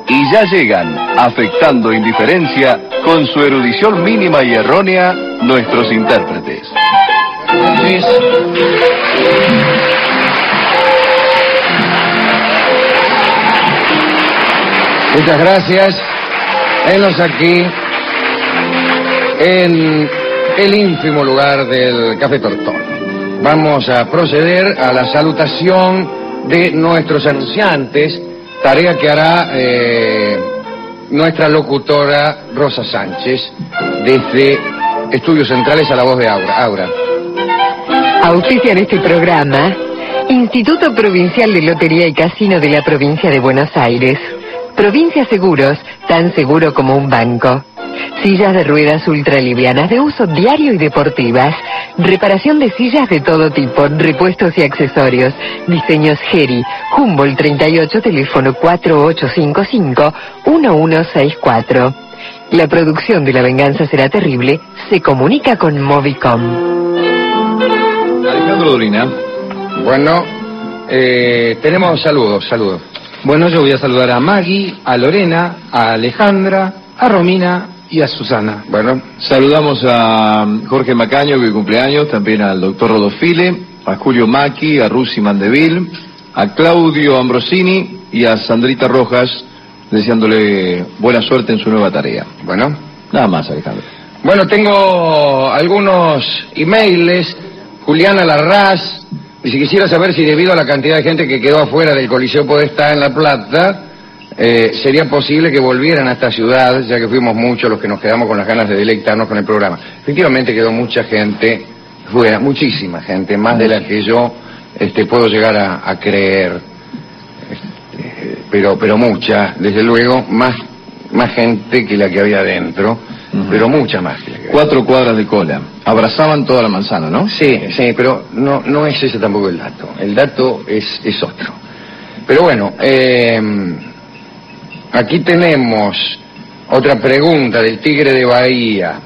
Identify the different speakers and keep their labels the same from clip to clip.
Speaker 1: Y ya llegan, afectando indiferencia, con su erudición mínima y errónea, nuestros intérpretes.
Speaker 2: Muchas gracias. Venos aquí, en el ínfimo lugar del Café Tortoni. Vamos a proceder a la salutación de nuestros anunciantes, tarea que hará nuestra locutora Rosa Sánchez, desde Estudios Centrales a la voz de Aura.
Speaker 3: Auspician este programa Instituto Provincial de Lotería y Casino de la Provincia de Buenos Aires. Provincia Seguros, tan seguro como un banco. Sillas de ruedas ultralivianas de uso diario y deportivas. Reparación de sillas de todo tipo, repuestos y accesorios. Diseños Geri, Humboldt 38, teléfono 4855-1164. La producción de La Venganza Será Terrible se comunica con Movicom.
Speaker 4: Alejandro Dolina.
Speaker 2: Bueno, tenemos saludos.
Speaker 5: Bueno, yo voy a saludar a Maggie, a Lorena, a Alejandra, a Romina y a Susana.
Speaker 2: Bueno,
Speaker 4: saludamos a Jorge Macaño, que cumpleaños, también al doctor Rodofile, a Julio Macchi, a Rusi Mandeville, a Claudio Ambrosini y a Sandrita Rojas, deseándole buena suerte en su nueva tarea.
Speaker 2: Bueno.
Speaker 4: Nada más, Alejandro.
Speaker 2: Bueno, tengo algunos emails. Juliana Larraz dice: quisiera saber si debido a la cantidad de gente que quedó afuera del Coliseo Podestá en La Plata, sería posible que volvieran a esta ciudad, ya que fuimos muchos los que nos quedamos con las ganas de deleitarnos con el programa. Efectivamente quedó mucha gente fuera, muchísima gente, más de la que yo puedo llegar a creer, pero mucha, desde luego, más gente que la que había adentro, pero mucha más que la que había.
Speaker 4: 4 cuadras de cola, abrazaban toda la manzana, ¿no?
Speaker 2: Sí, pero no es ese tampoco el dato es otro. Pero bueno, aquí tenemos otra pregunta del Tigre de Bahía.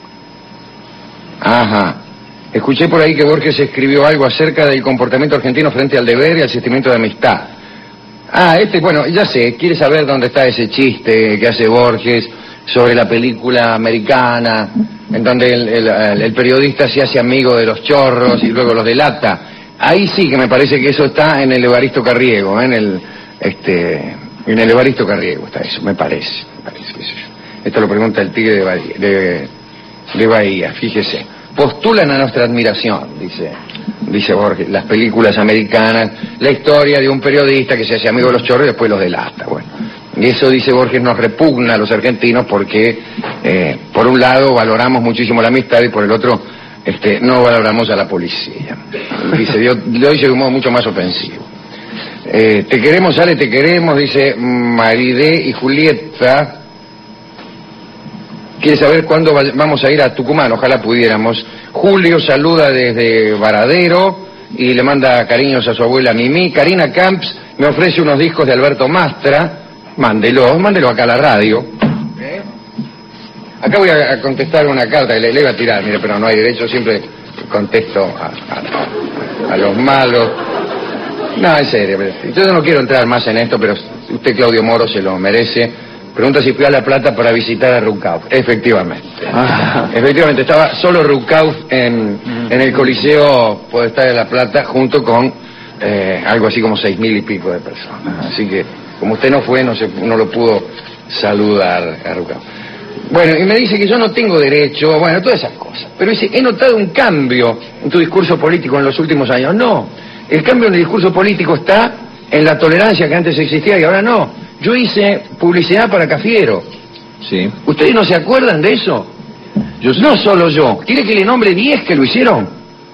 Speaker 2: Ajá. Escuché por ahí que Borges escribió algo acerca del comportamiento argentino frente al deber y al sentimiento de amistad. Bueno, ya sé, quiere saber dónde está ese chiste que hace Borges sobre la película americana, en donde el periodista se hace amigo de los chorros y luego los delata. Ahí sí que me parece que eso está en el Evaristo Carriego, en el Evaristo Carriego está eso, me parece. Esto lo pregunta el Tigre de Bahía, fíjese. Postulan a nuestra admiración, dice Borges, las películas americanas, la historia de un periodista que se hace amigo de los chorros y después los delata. Bueno, y eso, dice Borges, nos repugna a los argentinos porque, por un lado, valoramos muchísimo la amistad y por el otro, no valoramos a la policía. Dice, lo dice de un modo mucho más ofensivo. Te queremos, Ale, te queremos, dice Maridé y Julieta. Quiere saber cuándo vamos a ir a Tucumán, ojalá pudiéramos. Julio saluda desde Varadero y le manda cariños a su abuela Mimi. Karina Camps me ofrece unos discos de Alberto Mastra. Mándelo acá a la radio. Acá voy a contestar una carta que le iba a tirar, mire, pero no hay derecho, siempre contesto a los malos. No, en serio, yo no quiero entrar más en esto, pero usted, Claudio Moro, se lo merece. Pregunta si fui a La Plata para visitar a Rucauf. Efectivamente. Efectivamente, estaba solo Rucauf en el Coliseo Podestá de La Plata, junto con algo así como 6.000 y pico de personas. Así que, como usted no fue, no lo pudo saludar a Rucauf. Bueno, y me dice que yo no tengo derecho, bueno, todas esas cosas. Pero dice, he notado un cambio en tu discurso político en los últimos años. No, el cambio en el discurso político está en la tolerancia que antes existía y ahora no. Yo hice publicidad para Cafiero.
Speaker 4: Sí.
Speaker 2: ¿Ustedes no se acuerdan de eso? No solo yo. ¿Quiere que le nombre 10 que lo hicieron?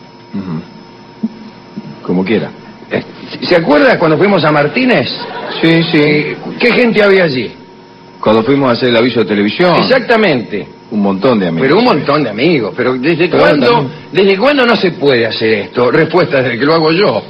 Speaker 4: Como quiera.
Speaker 2: ¿Se acuerda cuando fuimos a Martínez?
Speaker 4: Sí.
Speaker 2: ¿Qué gente había allí?
Speaker 4: Cuando fuimos a hacer el aviso de televisión.
Speaker 2: Exactamente.
Speaker 4: Un montón de amigos.
Speaker 2: Pero un montón de amigos. Pero ¿desde cuándo no se puede hacer esto? Respuesta desde que lo hago yo.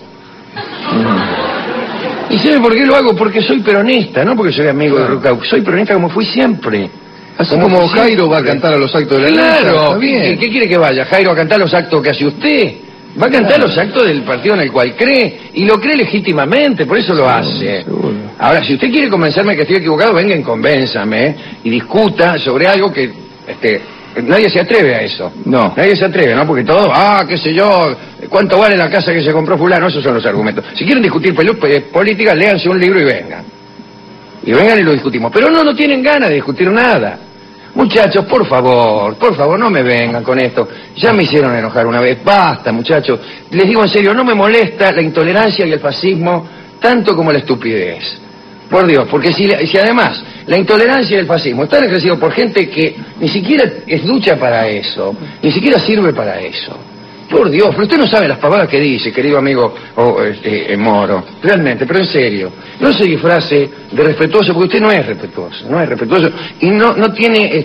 Speaker 2: ¿Y sabe por qué lo hago? Porque soy peronista, no porque soy amigo de Rucauf. Soy peronista como fui siempre.
Speaker 4: Así como Jairo va a cantar a los actos de la
Speaker 2: Claro.
Speaker 4: Está bien.
Speaker 2: ¿Qué quiere que vaya? ¿Jairo a cantar los actos que hace usted? Va a cantar los actos del partido en el cual cree, y lo cree legítimamente, por eso lo hace. Ahora, si usted quiere convencerme que estoy equivocado, venga y convénzame, y discuta sobre algo que nadie se atreve a eso.
Speaker 4: No.
Speaker 2: Nadie se atreve, ¿no? Porque todo, qué sé yo, ¿cuánto vale la casa que se compró fulano? Esos son los argumentos. Si quieren discutir política, léanse un libro y vengan. Y vengan y lo discutimos. Pero no tienen ganas de discutir nada. Muchachos, por favor, no me vengan con esto. Ya me hicieron enojar una vez. Basta, muchachos. Les digo en serio, no me molesta la intolerancia y el fascismo tanto como la estupidez. Por Dios, porque si además la intolerancia y el fascismo están ejercidos por gente que ni siquiera es ducha para eso, ni siquiera sirve para eso. Por Dios, pero usted no sabe las pavadas que dice, querido amigo Moro, realmente, pero en serio, no se disfrace de respetuoso, porque usted no es respetuoso, y no tiene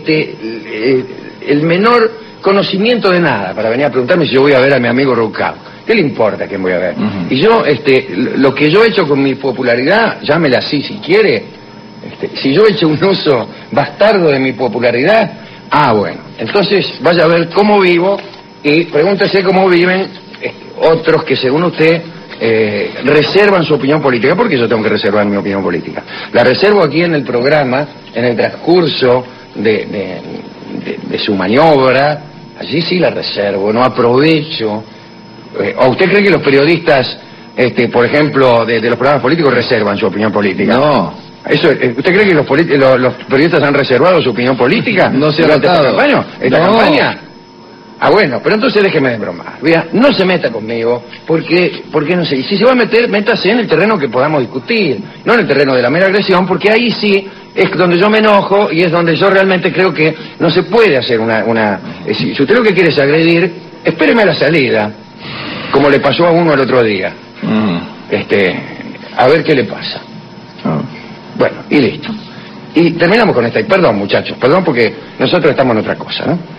Speaker 2: el menor conocimiento de nada para venir a preguntarme si yo voy a ver a mi amigo Rucao. ¿Qué le importa a quién voy a ver? Y yo, lo que yo he hecho con mi popularidad, llámela así si quiere, si yo he hecho un uso bastardo de mi popularidad, bueno, entonces vaya a ver cómo vivo. Y pregúntese cómo viven otros que, según usted, reservan su opinión política. ¿Por qué yo tengo que reservar mi opinión política? La reservo aquí en el programa, en el transcurso de su maniobra. Allí sí la reservo, no aprovecho. ¿O usted cree que los periodistas, por ejemplo, de los programas políticos reservan su opinión política?
Speaker 4: No.
Speaker 2: ¿Usted cree que los periodistas han reservado su opinión política?
Speaker 4: No se ha tratado.
Speaker 2: Bueno, ¿esta campaña? Bueno, pero entonces déjeme de bromar. Vea, no se meta conmigo, porque no sé, si se va a meter, métase en el terreno que podamos discutir, no en el terreno de la mera agresión, porque ahí sí es donde yo me enojo y es donde yo realmente creo que no se puede hacer si usted lo que quiere es agredir, espéreme a la salida, como le pasó a uno el otro día. A ver qué le pasa. Bueno, y listo. Y terminamos con esta. Perdón, muchachos, perdón porque nosotros estamos en otra cosa, ¿no?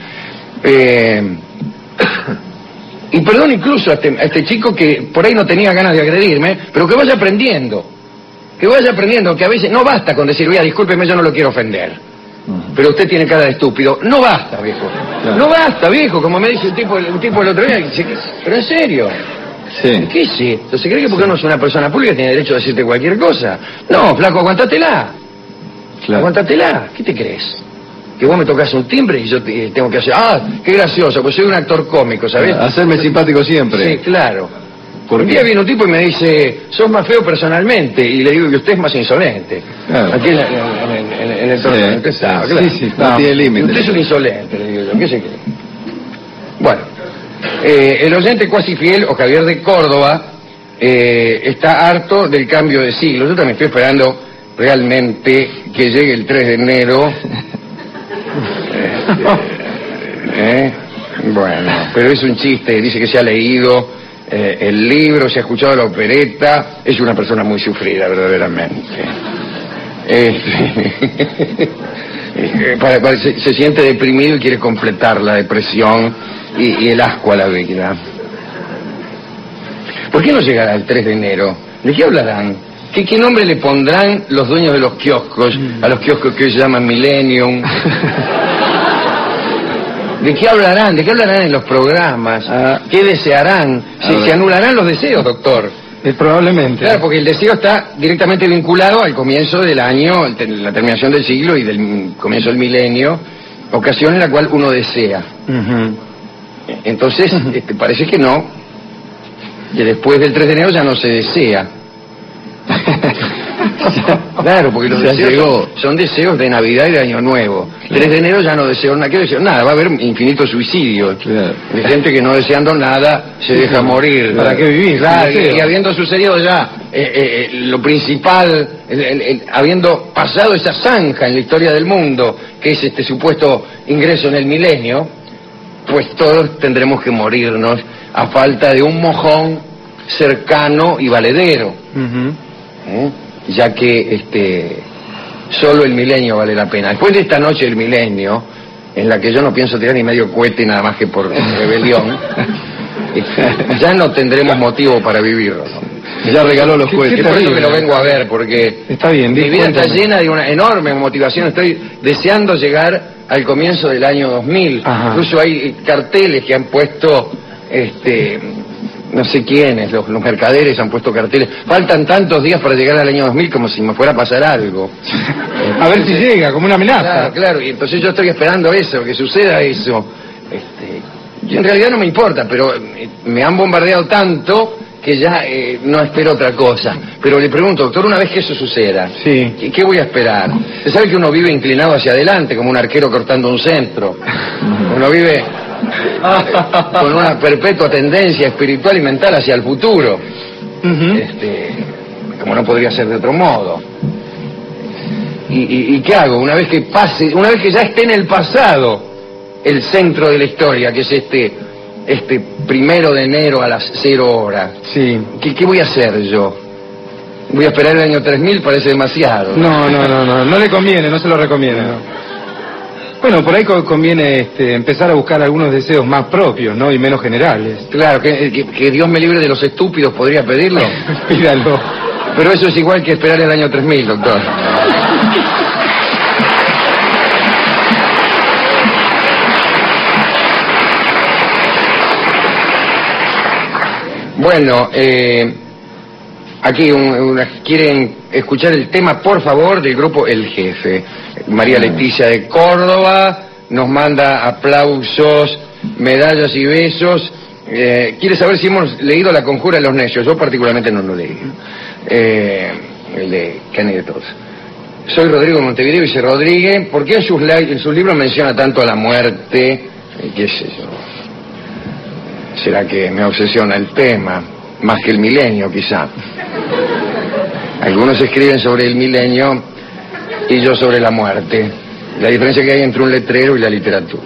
Speaker 2: Y perdón incluso a este chico que por ahí no tenía ganas de agredirme, pero que vaya aprendiendo, que a veces no basta con decir, oiga, discúlpeme, yo no lo quiero ofender, pero usted tiene cara de estúpido. No basta, viejo. Claro. No basta, viejo, como me dice un tipo el otro día, pero en serio.
Speaker 4: Sí.
Speaker 2: ¿Qué es esto? ¿Se cree que porque uno es una persona pública tiene derecho a decirte cualquier cosa? No, flaco, aguantatela. Claro. Aguantatela. ¿Qué te crees? Que vos me tocas un timbre y yo tengo que hacer, qué gracioso, pues soy un actor cómico, ¿sabes?
Speaker 4: Hacerme simpático siempre.
Speaker 2: Sí, claro. Un día viene un tipo y me dice, sos más feo personalmente, y le digo que usted es más insolente. Claro. Aquí en el torneo, usted sabe, claro.
Speaker 4: Sí, no tiene límite.
Speaker 2: Usted es un insolente, le digo yo, ¿qué se cree? Bueno, el oyente cuasi fiel, o Javier de Córdoba, está harto del cambio de siglo. Yo también estoy esperando realmente que llegue el 3 de enero... Bueno, pero es un chiste, dice que se ha leído el libro, se ha escuchado la opereta, es una persona muy sufrida, verdaderamente. Se siente deprimido y quiere completar la depresión y el asco a la vida. ¿Por qué no llegará el 3 de enero? ¿De qué hablarán? ¿Qué nombre le pondrán los dueños de los kioscos, a los kioscos que hoy se llaman Millennium? ¿De qué hablarán? ¿De qué hablarán en los programas? ¿Qué desearán? ¿Se anularán los deseos, doctor?
Speaker 5: Probablemente.
Speaker 2: Claro, porque el deseo está directamente vinculado al comienzo del año, la terminación del siglo y del comienzo del milenio, ocasión en la cual uno desea. Entonces, parece que no, que después del 3 de enero ya no se desea. Claro, porque los deseos son deseos de Navidad y de Año Nuevo. 3 de enero ya no deseo nada, quiero decir nada, va a haber infinitos suicidios. Claro. De gente que no deseando nada se deja morir.
Speaker 5: ¿Para qué vivir?
Speaker 2: Claro, y habiendo sucedido ya lo principal, habiendo pasado esa zanja en la historia del mundo, que es este supuesto ingreso en el milenio, pues todos tendremos que morirnos a falta de un mojón cercano y valedero. Ya que solo el milenio vale la pena. Después de esta noche del milenio, en la que yo no pienso tirar ni medio cohete nada más que por rebelión, ya no tendremos motivo para vivirlo, ¿no?
Speaker 4: Ya regaló los cohetes.
Speaker 2: Por eso que lo vengo a ver, porque
Speaker 5: está bien,
Speaker 2: mi vida está llena de una enorme motivación. Estoy deseando llegar al comienzo del año 2000. Ajá. Incluso hay carteles que han puesto no sé quiénes, los mercaderes han puesto carteles. Faltan tantos días para llegar al año 2000 como si me fuera a pasar algo.
Speaker 5: A ver si llega, como una amenaza.
Speaker 2: Claro, claro, y entonces yo estoy esperando eso, que suceda eso. Yo en realidad no me importa, pero me han bombardeado tanto que ya no espero otra cosa. Pero le pregunto, doctor, una vez que eso suceda,
Speaker 5: sí,
Speaker 2: ¿qué voy a esperar? Se sabe que uno vive inclinado hacia adelante, como un arquero cortando un centro. Uno vive con una perpetua tendencia espiritual y mental hacia el futuro. Como no podría ser de otro modo. ¿Y qué hago? Una vez que pase, una vez que ya esté en el pasado el centro de la historia, que es este 1 de enero a las 0 horas.
Speaker 5: Sí.
Speaker 2: ¿Qué voy a hacer yo? ¿Voy a esperar el año 3000? Parece demasiado.
Speaker 5: No le conviene, no se lo recomiendo. No. Bueno, por ahí conviene empezar a buscar algunos deseos más propios, ¿no? Y menos generales.
Speaker 2: Claro, que Dios me libre de los estúpidos, ¿podría pedirlo?
Speaker 5: Pídalo.
Speaker 2: Pero eso es igual que esperar el año 3000, doctor. Bueno, aquí quieren escuchar el tema, por favor, del grupo El Jefe. María Leticia de Córdoba nos manda aplausos, medallas y besos. Quiere saber si hemos leído La Conjura de los Necios. Yo particularmente no lo leí. El de Kennedy de todos. Soy Rodrigo de Montevideo, dice Rodríguez. ¿Por qué en sus libros menciona tanto a la muerte? ¿Qué sé yo? ¿Será que me obsesiona el tema? Más que el milenio, quizá. Algunos escriben sobre el milenio y yo sobre la muerte. La diferencia que hay entre un letrero y la literatura.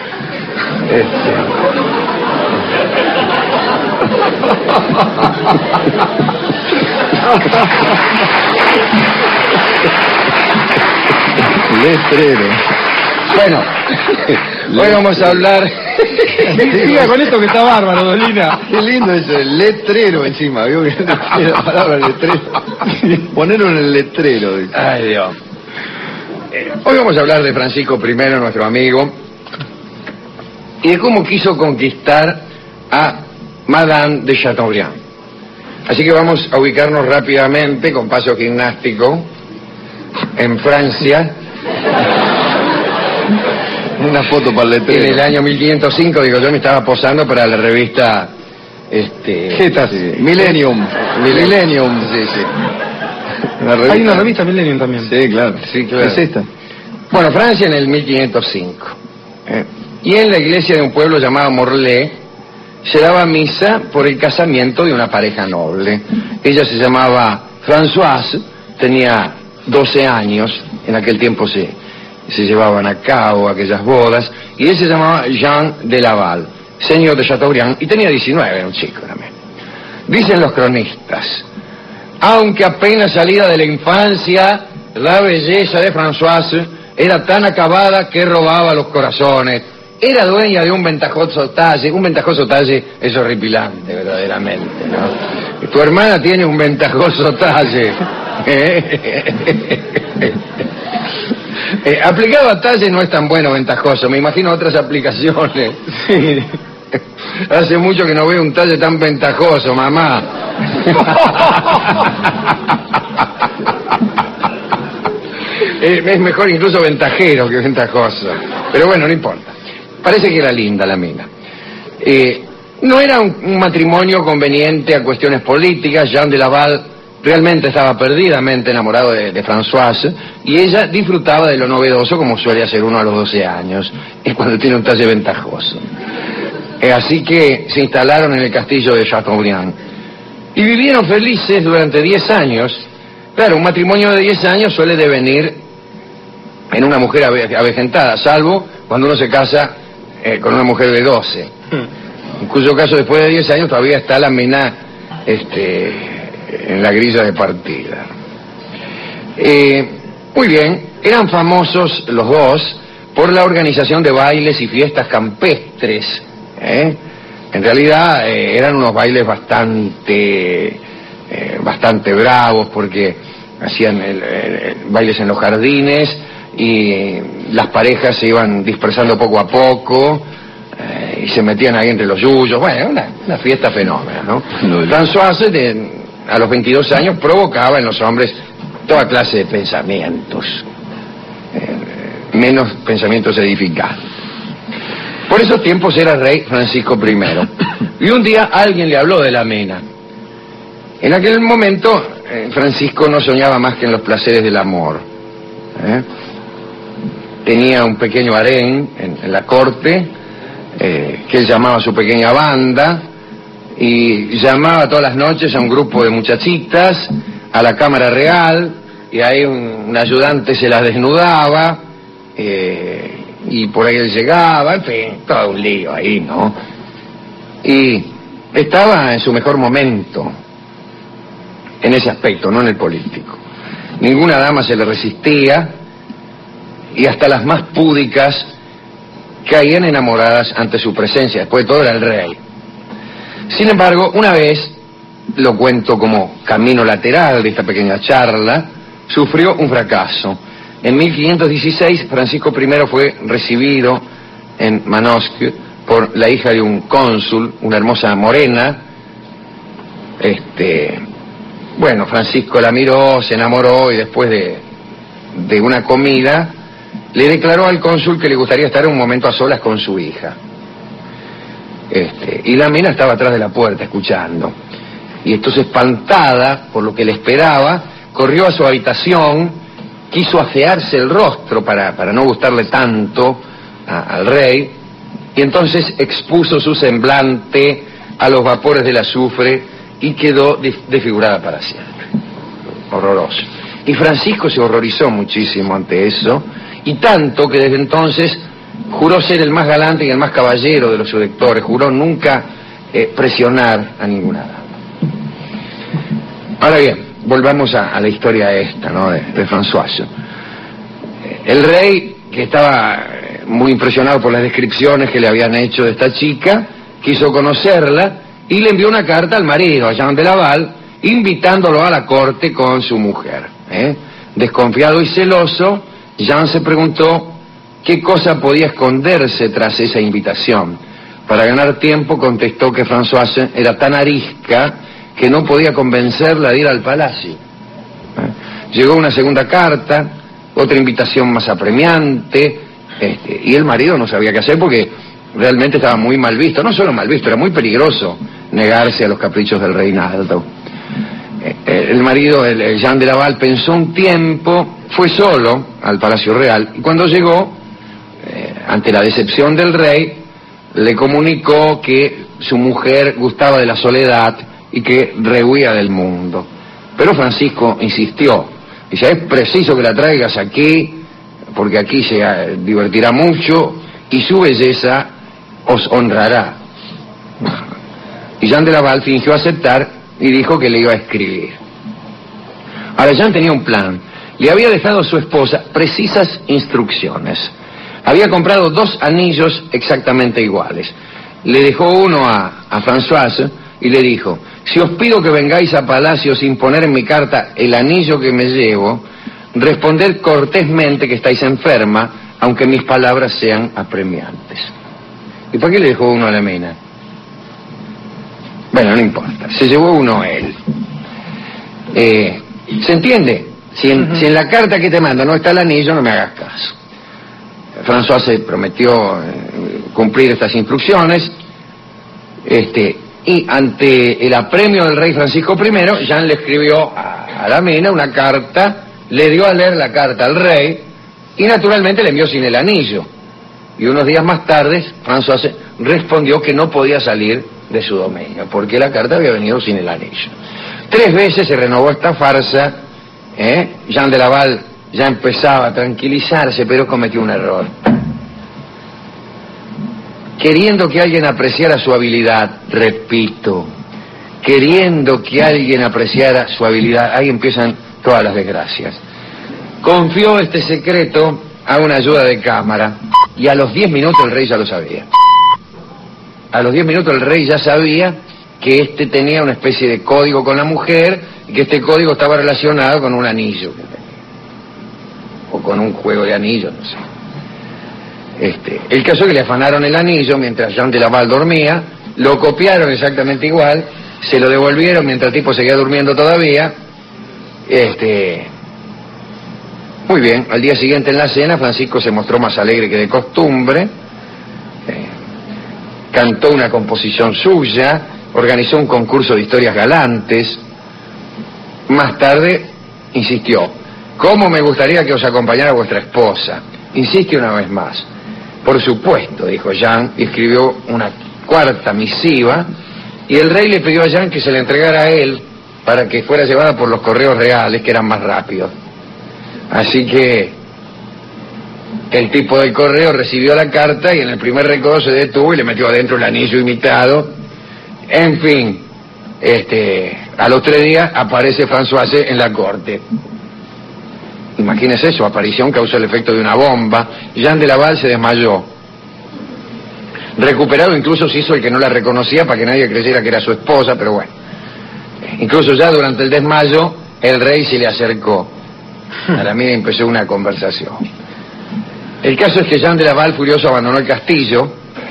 Speaker 4: Letrero.
Speaker 2: Bueno, hoy vamos a hablar...
Speaker 5: Siga con esto que está bárbaro, Dolina.
Speaker 4: Qué lindo eso, el letrero encima, ¿vio? La palabra letrero. Ponerlo en el letrero. Dice.
Speaker 2: Ay, Dios. Hoy vamos a hablar de Francisco I, nuestro amigo, y de cómo quiso conquistar a Madame de Chateaubriand. Así que vamos a ubicarnos rápidamente, con paso gimnástico, en Francia.
Speaker 4: Una foto para el letrero.
Speaker 2: En el año 1505, digo, yo me estaba posando para la revista...
Speaker 4: ¿Qué tal? Sí. Millennium. Millennium, sí.
Speaker 5: Hay una revista Millennium también.
Speaker 4: Sí, claro.
Speaker 2: Es esta. Bueno, Francia en el 1505. Y en la iglesia de un pueblo llamado Morlaix se daba misa por el casamiento de una pareja noble. Ella se llamaba Françoise, tenía 12 años, en aquel tiempo se llevaban a cabo aquellas bodas, y él se llamaba Jean de Laval, señor de Chateaubriand, y tenía 19, era un chico también. Dicen los cronistas, aunque apenas salida de la infancia, la belleza de Françoise era tan acabada que robaba los corazones. Era dueña de un ventajoso talle es horripilante, verdaderamente, ¿no? Tu hermana tiene un ventajoso talle. Aplicado a talle no es tan bueno ventajoso, me imagino otras aplicaciones.
Speaker 5: Sí.
Speaker 2: Hace mucho que no veo un talle tan ventajoso, mamá. Es mejor incluso ventajero que ventajoso. Pero bueno, no importa. Parece que era linda la mina. No era un matrimonio conveniente a cuestiones políticas. Jean de Laval realmente estaba perdidamente enamorado de Françoise, y ella disfrutaba de lo novedoso como suele hacer uno a los 12 años, es cuando tiene un talle ventajoso. Así que se instalaron en el castillo de Chateaubriand y vivieron felices durante 10 años. Claro, un matrimonio de 10 años suele devenir en una mujer avejentada, salvo cuando uno se casa con una mujer de 12, en cuyo caso después de 10 años todavía está la mina en la grilla de partida. Muy bien, eran famosos los dos por la organización de bailes y fiestas campestres. En realidad eran unos bailes bastante bravos, porque hacían bailes en los jardines y las parejas se iban dispersando poco a poco y se metían ahí entre los yuyos. Bueno, una fiesta fenómena, ¿no? Françoise, a los 22 años, provocaba en los hombres toda clase de pensamientos, menos pensamientos edificantes. Por esos tiempos era rey Francisco I. Y un día alguien le habló de la mena. En aquel momento, Francisco no soñaba más que en los placeres del amor. Tenía un pequeño harén en la corte, que él llamaba su pequeña banda, y llamaba todas las noches a un grupo de muchachitas a la cámara real, y ahí un ayudante se las desnudaba, y por ahí él llegaba, en fin, todo un lío ahí, ¿no? Y estaba en su mejor momento, en ese aspecto, no en el político. Ninguna dama se le resistía, y hasta las más púdicas caían enamoradas ante su presencia. Después de todo era el rey. Sin embargo, una vez, lo cuento como camino lateral de esta pequeña charla, sufrió un fracaso. En 1516, Francisco I fue recibido en Manosque por la hija de un cónsul, una hermosa morena. Bueno, Francisco la miró, se enamoró, y después de una comida le declaró al cónsul que le gustaría estar un momento a solas con su hija. Y la mina estaba atrás de la puerta escuchando. Y entonces, espantada por lo que le esperaba, corrió a su habitación, quiso afearse el rostro para no gustarle tanto al rey, y entonces expuso su semblante a los vapores del azufre y quedó desfigurada para siempre. Horroroso. Y Francisco se horrorizó muchísimo ante eso, y tanto que desde entonces juró ser el más galante y el más caballero de los seductores, juró nunca presionar a ninguna dama. Ahora bien, volvamos a la historia esta, ¿no?, de Françoise. El rey, que estaba muy impresionado por las descripciones que le habían hecho de esta chica, quiso conocerla y le envió una carta al marido, a Jean de Laval, invitándolo a la corte con su mujer. Desconfiado y celoso, Jean se preguntó qué cosa podía esconderse tras esa invitación. Para ganar tiempo contestó que Françoise era tan arisca que no podía convencerla de ir al palacio. Llegó una segunda carta, otra invitación más apremiante, y el marido no sabía qué hacer porque realmente estaba muy mal visto. No solo mal visto, era muy peligroso negarse a los caprichos del reinado. El marido, el Jean de Laval, pensó un tiempo, fue solo al Palacio Real, y cuando llegó, ante la decepción del rey, le comunicó que su mujer gustaba de la soledad y que rehuía del mundo. Pero Francisco insistió, dice: es preciso que la traigas aquí, porque aquí se divertirá mucho y su belleza os honrará. Y Jean de Laval fingió aceptar y dijo que le iba a escribir. Ahora, Jean tenía un plan. Le había dejado a su esposa precisas instrucciones. Había comprado 2 anillos exactamente iguales. Le dejó uno a Françoise y le dijo: si os pido que vengáis a palacio sin poner en mi carta el anillo que me llevo, responded cortésmente que estáis enferma, aunque mis palabras sean apremiantes. ¿Y por qué le dejó uno a la mina? Bueno, no importa, se llevó uno él. ¿Se entiende? Si en la carta que te mando no está el anillo, no me hagas caso. François se prometió cumplir estas instrucciones, y ante el apremio del rey Francisco I, Jean le escribió a la mina una carta, le dio a leer la carta al rey, y naturalmente le envió sin el anillo. Y unos días más tarde, François respondió que no podía salir de su dominio, porque la carta había venido sin el anillo. 3 veces se renovó esta farsa. Jean de Laval ya empezaba a tranquilizarse, pero cometió un error. Queriendo que alguien apreciara su habilidad, repito, queriendo que alguien apreciara su habilidad, ahí empiezan todas las desgracias. Confió este secreto a una ayuda de cámara, y a los 10 minutos el rey ya lo sabía. A los 10 minutos el rey ya sabía que este tenía una especie de código con la mujer, y que este código estaba relacionado con un anillo que tenía, o con un juego de anillos, no sé. El caso es que le afanaron el anillo mientras Jean de Laval dormía, lo copiaron exactamente igual, se lo devolvieron mientras el tipo seguía durmiendo todavía. Muy bien, al día siguiente en la cena Francisco se mostró más alegre que de costumbre, cantó una composición suya, organizó un concurso de historias galantes. Más tarde insistió: ¿cómo me gustaría que os acompañara vuestra esposa? Insiste una vez más. Por supuesto, dijo Jean, y escribió una cuarta misiva, y el rey le pidió a Jean que se la entregara a él para que fuera llevada por los correos reales, que eran más rápidos. Así que el tipo del correo recibió la carta y en el primer recodo se detuvo y le metió adentro el anillo imitado. En fin, a los 3 días aparece Françoise en la corte. Imagínese, su aparición causó el efecto de una bomba. Jean de Laval se desmayó. Recuperado incluso se hizo el que no la reconocía para que nadie creyera que era su esposa, pero bueno. Incluso ya durante el desmayo, el rey se le acercó. A la mina empezó una conversación. El caso es que Jean de Laval, furioso, abandonó el castillo.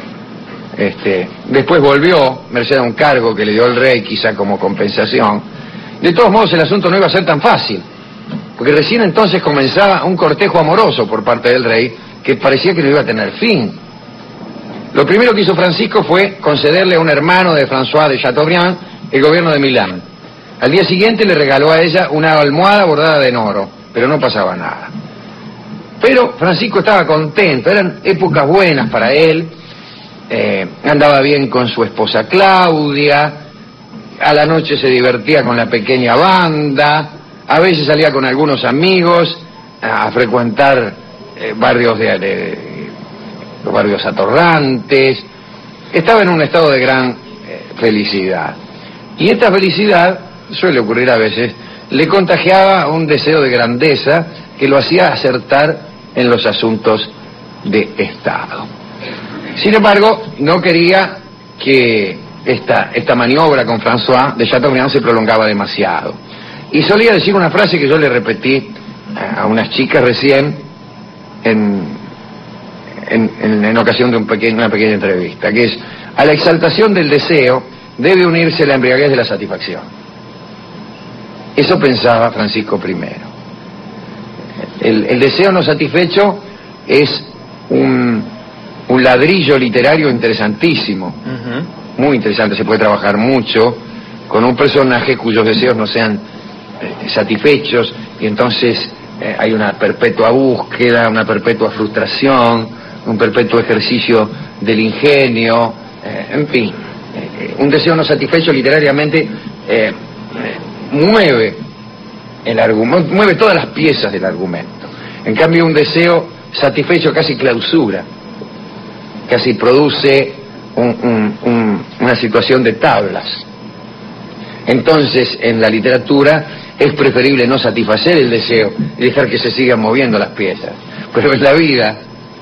Speaker 2: Después volvió, merced a un cargo que le dio el rey, quizá como compensación. De todos modos, el asunto no iba a ser tan fácil, porque recién entonces comenzaba un cortejo amoroso por parte del rey que parecía que no iba a tener fin. Lo primero que hizo Francisco fue concederle a un hermano de François de Chateaubriand el gobierno de Milán. Al día siguiente le regaló a ella una almohada bordada en oro, pero no pasaba nada. Pero Francisco estaba contento, eran épocas buenas para él, andaba bien con su esposa Claudia, a la noche se divertía con la pequeña banda, a veces salía con algunos amigos a frecuentar barrios los barrios atorrantes. Estaba en un estado de gran felicidad. Y esta felicidad, suele ocurrir a veces, le contagiaba un deseo de grandeza que lo hacía acertar en los asuntos de Estado. Sin embargo, no quería que esta maniobra con François de Chateaubriand se prolongaba demasiado. Y solía decir una frase que yo le repetí a unas chicas recién en ocasión de una pequeña entrevista, que es: a la exaltación del deseo debe unirse la embriaguez de la satisfacción. Eso pensaba Francisco I. El deseo no satisfecho es un ladrillo literario interesantísimo, muy interesante. Se puede trabajar mucho con un personaje cuyos deseos no sean satisfechos, y entonces hay una perpetua búsqueda, una perpetua frustración, un perpetuo ejercicio del ingenio, en fin, un deseo no satisfecho literariamente mueve el argumento, mueve todas las piezas del argumento. En cambio, un deseo satisfecho casi clausura, casi produce una situación de tablas. Entonces, en la literatura es preferible no satisfacer el deseo y dejar que se sigan moviendo las piezas. Pero en la vida,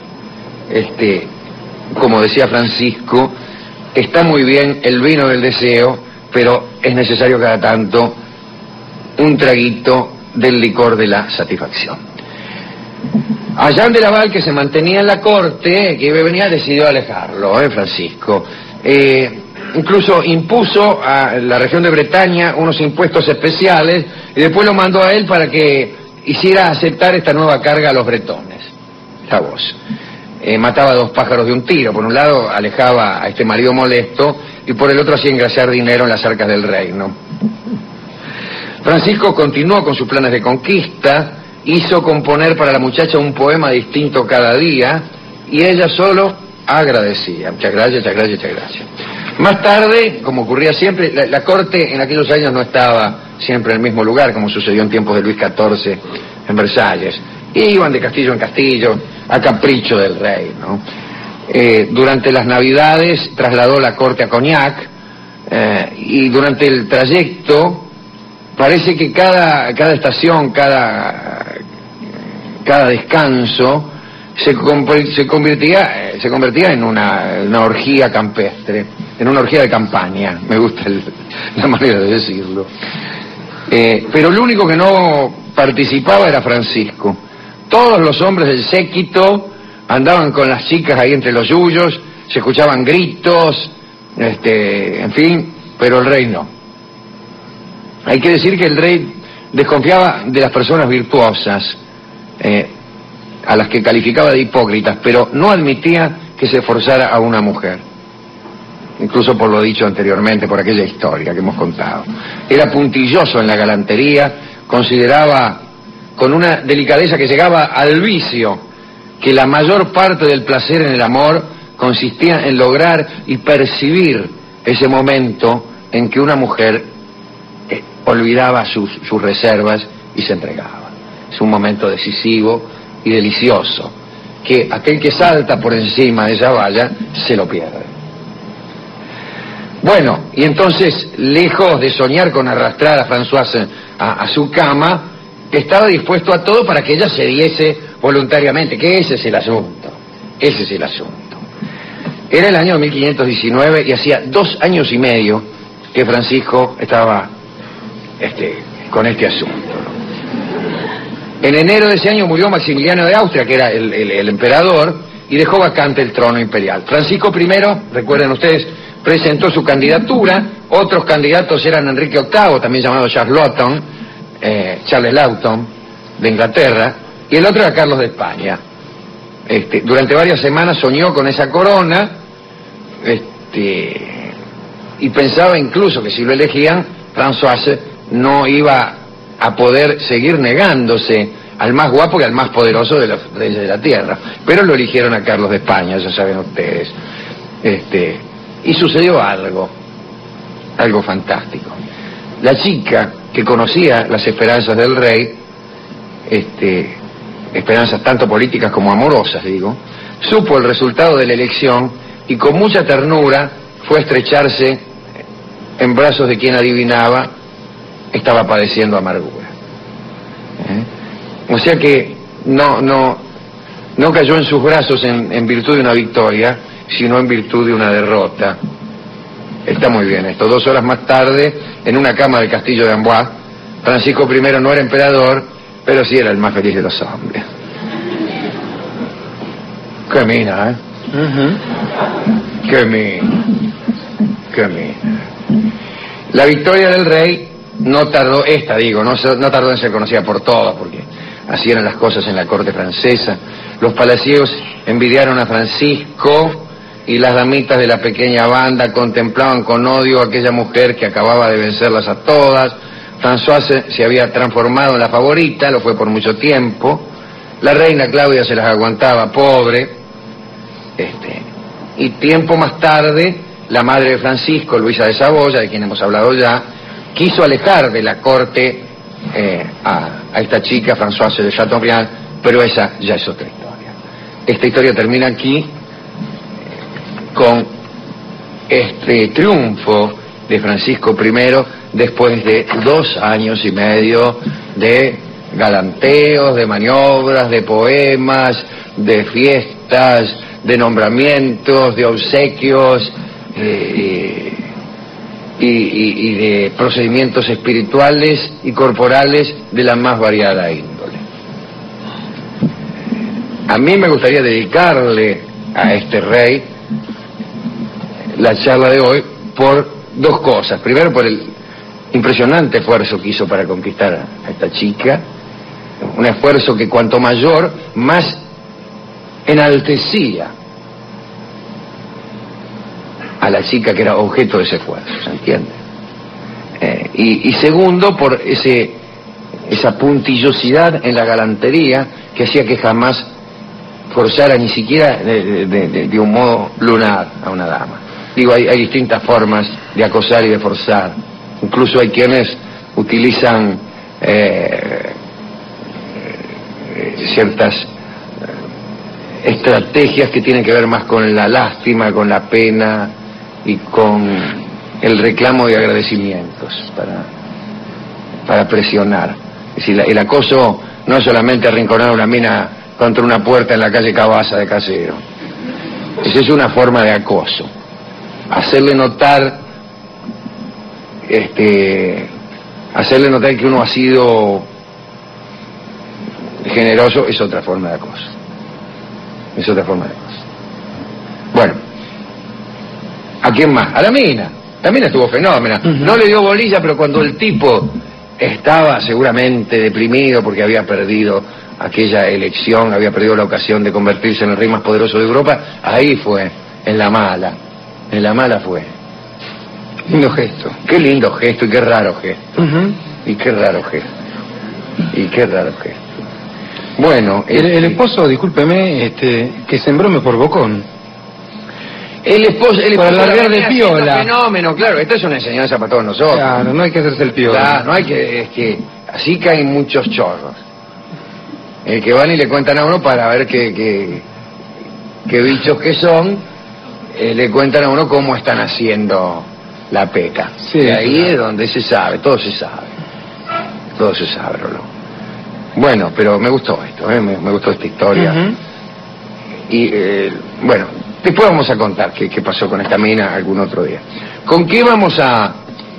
Speaker 2: como decía Francisco, está muy bien el vino del deseo, pero es necesario cada tanto un traguito del licor de la satisfacción. A Jean de Laval, que se mantenía en la corte, que venía, decidió alejarlo, Francisco. Incluso impuso a la región de Bretaña unos impuestos especiales y después lo mandó a él para que hiciera aceptar esta nueva carga a los bretones. La voz. Mataba 2 pájaros de un tiro. Por un lado alejaba a este marido molesto y por el otro hacía engrasar dinero en las arcas del reino. Francisco continuó con sus planes de conquista, hizo componer para la muchacha un poema distinto cada día y ella solo agradecía. Muchas gracias, muchas gracias, muchas gracias. Más tarde, como ocurría siempre, la corte en aquellos años no estaba siempre en el mismo lugar, como sucedió en tiempos de Luis XIV en Versalles. Iban de castillo en castillo, a capricho del rey, ¿no? Durante las Navidades trasladó la corte a Cognac, y durante el trayecto parece que cada estación, cada descanso se convertía en una orgía campestre, en una orgía de campaña. Me gusta la manera de decirlo. Pero el único que no participaba era Francisco. Todos los hombres del séquito andaban con las chicas ahí entre los yuyos, se escuchaban gritos, en fin, pero el rey no. Hay que decir que el rey desconfiaba de las personas virtuosas, a las que calificaba de hipócritas, pero no admitía que se forzara a una mujer, incluso por lo dicho anteriormente, por aquella historia que hemos contado. Era puntilloso en la galantería, consideraba con una delicadeza que llegaba al vicio que la mayor parte del placer en el amor consistía en lograr y percibir ese momento en que una mujer olvidaba sus reservas y se entregaba. Es un momento decisivo y delicioso, que aquel que salta por encima de esa valla se lo pierde. Bueno, y entonces, lejos de soñar con arrastrar a Françoise a su cama, estaba dispuesto a todo para que ella se diese voluntariamente, que ese es el asunto, ese es el asunto. Era el año 1519 y hacía 2 años y medio que Francisco estaba con este asunto. En enero de ese año murió Maximiliano de Austria, que era el emperador, y dejó vacante el trono imperial. Francisco I, recuerden ustedes, presentó su candidatura. Otros candidatos eran Enrique VIII, también llamado Charles Lawton, de Inglaterra, y el otro era Carlos de España. Durante varias semanas soñó con esa corona, y pensaba incluso que si lo elegían, Françoise no iba a poder seguir negándose al más guapo y al más poderoso de los reyes de la tierra. Pero lo eligieron a Carlos de España, ya saben ustedes. Y sucedió algo fantástico. La chica que conocía las esperanzas del rey, esperanzas tanto políticas como amorosas, digo, supo el resultado de la elección y con mucha ternura fue a estrecharse en brazos de quien adivinaba estaba padeciendo amargura. O sea que no cayó en sus brazos en virtud de una victoria, sino en virtud de una derrota. Está muy bien esto. 2 horas más tarde, en una cama del castillo de Amboise, Francisco I no era emperador, pero sí era el más feliz de los hombres. Qué mina, ¿eh? Qué mina. La victoria del rey no tardó, no tardó en ser conocida por todos, porque así eran las cosas en la corte francesa. Los palaciegos envidiaron a Francisco y las damitas de la pequeña banda contemplaban con odio a aquella mujer que acababa de vencerlas a todas. Françoise se había transformado en la favorita, lo fue por mucho tiempo. La reina Claudia se las aguantaba, pobre. Y tiempo más tarde, la madre de Francisco, Luisa de Saboya, de quien hemos hablado ya, quiso alejar de la corte a esta chica, Françoise de Chateaubriand, pero esa ya es otra historia. Esta historia termina aquí con este triunfo de Francisco I después de 2 años y medio de galanteos, de maniobras, de poemas, de fiestas, de nombramientos, de obsequios y de procedimientos espirituales y corporales de la más variada índole. A mí me gustaría dedicarle a este rey la charla de hoy por 2 cosas. Primero, por el impresionante esfuerzo que hizo para conquistar a esta chica, un esfuerzo que cuanto mayor, más enaltecía a la chica que era objeto de ese esfuerzo, ¿se entiende? Y segundo, por esa puntillosidad en la galantería que hacía que jamás forzara ni siquiera de un modo lunar a una dama. Digo, hay distintas formas de acosar y de forzar. Incluso hay quienes utilizan ciertas estrategias que tienen que ver más con la lástima, con la pena y con el reclamo de agradecimientos para presionar. Es decir, el acoso no es solamente arrinconar a una mina contra una puerta en la calle Cabaza de Casero. Esa es una forma de acoso. Hacerle notar que uno ha sido generoso es otra forma de acoso. Es otra forma de cosas. Bueno, ¿a quién más? A la mina. La mina estuvo fenómena. No le dio bolilla, pero cuando el tipo estaba seguramente deprimido porque había perdido aquella elección, había perdido la ocasión de convertirse en el rey más poderoso de Europa, ahí fue, en la mala fue.
Speaker 5: Lindo gesto.
Speaker 2: Qué lindo gesto y qué raro gesto. Y qué raro gesto. Y qué raro gesto. Bueno,
Speaker 5: el esposo, discúlpeme, que sembró me por bocón.
Speaker 2: El esposo
Speaker 5: para alargar de piola.
Speaker 2: Fenómeno, claro, esto es una enseñanza para todos nosotros.
Speaker 5: Claro, no hay que hacerse el piola.
Speaker 2: Claro, no hay que, así caen muchos chorros. Que van y le cuentan a uno para ver qué bichos que son, le cuentan a uno cómo están haciendo la peca.
Speaker 5: Sí,
Speaker 2: y ahí es donde se sabe, todo se sabe, Rolo. Bueno, pero me gustó esto, me gustó esta historia. Y bueno, después vamos a contar qué pasó con esta mina algún otro día. ¿Con qué vamos a...?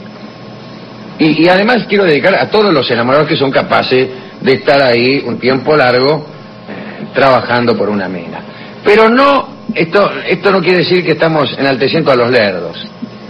Speaker 2: Y además quiero dedicar a todos los enamorados que son capaces de estar ahí un tiempo largo trabajando por una mina. Pero no, esto no quiere decir que estamos enalteciendo a los lerdos.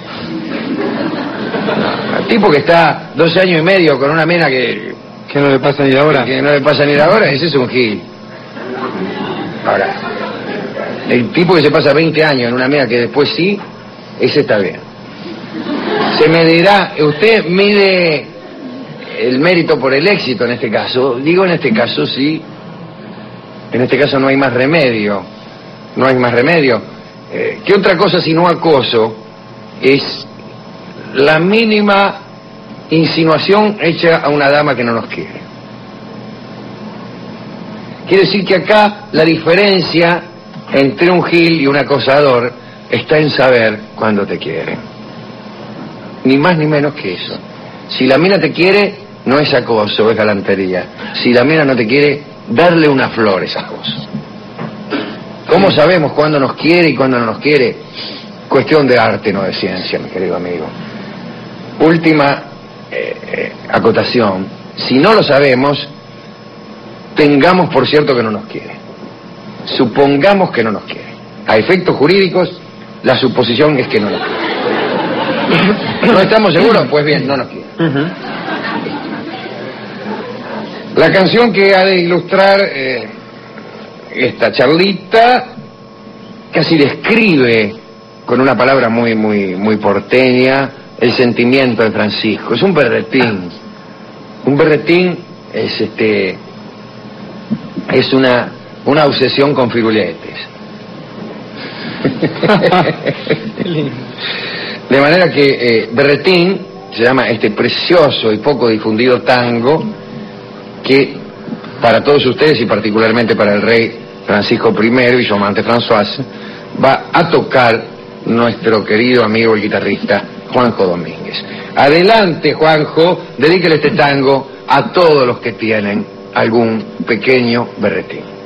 Speaker 2: El tipo que está 12 años y medio con una mina que
Speaker 5: no le pasa ni ahora.
Speaker 2: Que no le pasa ni ahora, ese es un gil. Ahora, el tipo que se pasa 20 años en una mina que después sí, ese está bien. Se medirá, usted mide el mérito por el éxito en este caso. Digo en este caso sí, en este caso no hay más remedio. No hay más remedio. ¿Qué otra cosa sino acoso? Es la mínima insinuación hecha a una dama que no nos quiere. Quiere decir que acá la diferencia entre un gil y un acosador está en saber cuándo te quiere. Ni más ni menos que eso. Si la mina te quiere, no es acoso, es galantería. Si la mina no te quiere, darle una flor es acoso. ¿Cómo sabemos cuándo nos quiere y cuándo no nos quiere? Cuestión de arte, no de ciencia, mi querido amigo. Última acotación. Si no lo sabemos, tengamos por cierto que no nos quiere. Supongamos que no nos quiere. A efectos jurídicos, la suposición es que no nos quiere. ¿No estamos seguros? Pues bien, no nos quiere. La canción que ha de ilustrar esta charlita casi describe con una palabra muy porteña el sentimiento de Francisco. Es un berretín. Un berretín es una obsesión con firuletes. De manera que berretín se llama este precioso y poco difundido tango que para todos ustedes y particularmente para el rey Francisco I y su amante Françoise va a tocar nuestro querido amigo el guitarrista Juanjo Domínguez. Adelante, Juanjo, dedíquele este tango a todos los que tienen algún pequeño berretín.